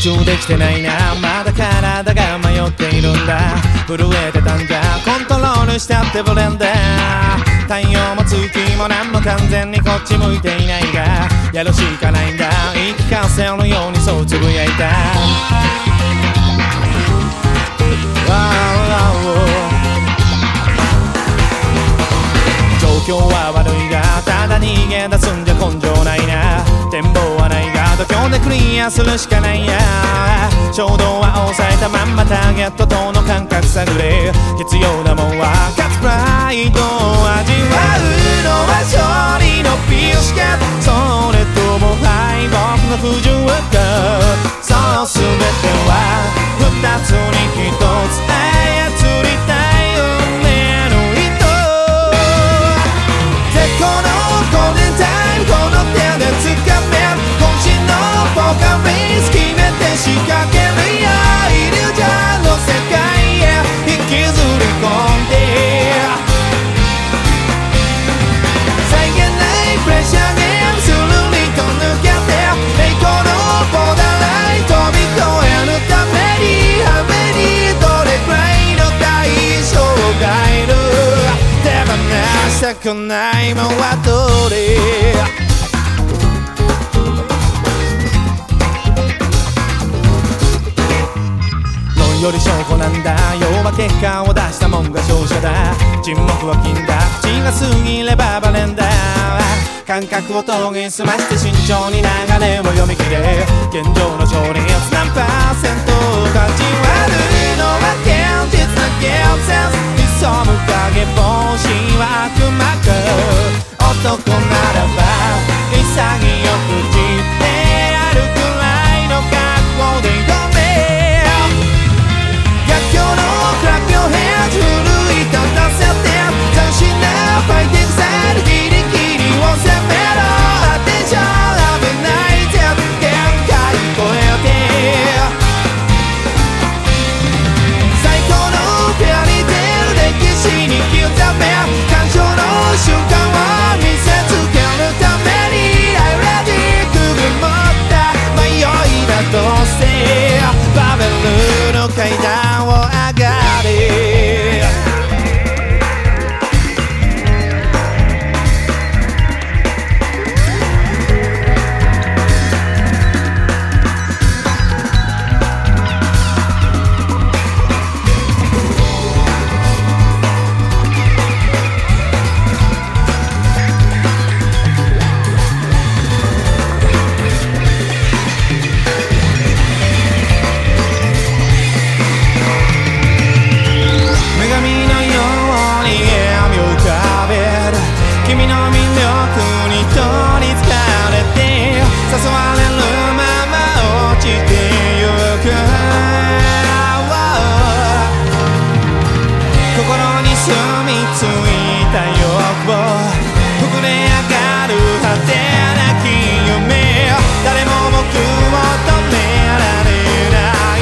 中できてないな、まだ体が迷っているんだ。震えてたんだ、コントロールしたってブレンダー。太陽も月も何も完全にこっち向いていないが、やるしかないんだ、言い聞かせるようにそうつぶやいた。状況は悪いがただ逃げ出すんじゃ根性ないな。展望はないが度胸でクリアするしかないや。衝動は抑えたまんまターゲットとの感覚探れ。必要なもんは勝つプライドを味わうのは勝利のピースケット。それとも敗北の不純か。そう全ては二つに一つ操りたい運命の糸。このゴールデンタイムこの手で掴め。渾身のポーカーフェイス決めて仕掛けるよ。イリュージョンの世界へ引きずり込んで。際限ないプレッシャーゲームスルリと抜けて。栄光のボーダーライン飛び越えるために雨にどれくらいの代償がいる。手放したくないもんはどれ。論より証拠なんだ。要は結果を出したもんが勝者だ。沈黙は金だ。口が過ぎればバレんだ。感覚を研ぎ澄まして慎重に流れを読み切れ。現状の勝率何%勝ち割るのは現実な現実。潜む影帽子は悪魔か。男ならば潔く散ってやるくらいの覚悟で挑め。逆境のクラッピョンヘッジ奮い立たせて。斬新なファイティングサイドギリギリを攻めろ。アテンション危ないぜ限界超えて。最高のフェアリーテール歴史に刻め。感傷の瞬間を見せつけるために I'm ready くぐもった迷いだとしてバベルの階段を上がれ。君の魅力に取りつかれて。誘われるまま落ちてゆく。心に住み着いた欲望膨れ上がる果てなき夢。誰も僕を止められない。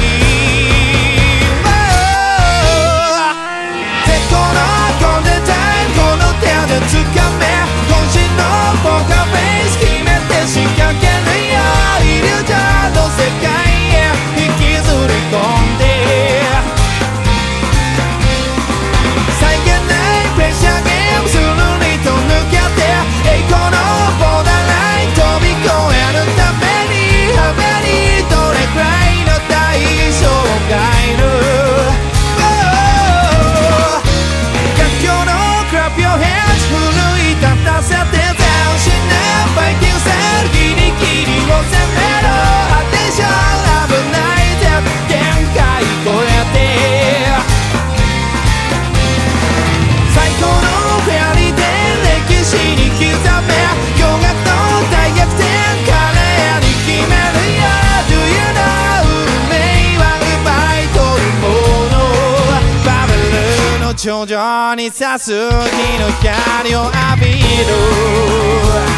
絶好のゴールデンタイムこの手で掴め。ポーカーフェイス決めて仕掛けるよ。イリュージョンの世界へ引きずり込んで。際限ないプレッシャーゲームスルリと抜けて。栄光のボーダーライン飛び越えるために雨にどれくらいの代償がいる。逆境のクラップヨーヘッジ奮い立たせて。ファイティングサイドギリギリを攻めろ。アテンション危ないぜ限界超えて。最高のフェアリーテール歴史に刻め。驚愕の大逆転華麗に決めるよ。Do you know 運命は奪い取るもの。バベルの頂上に差す日の光を浴びる。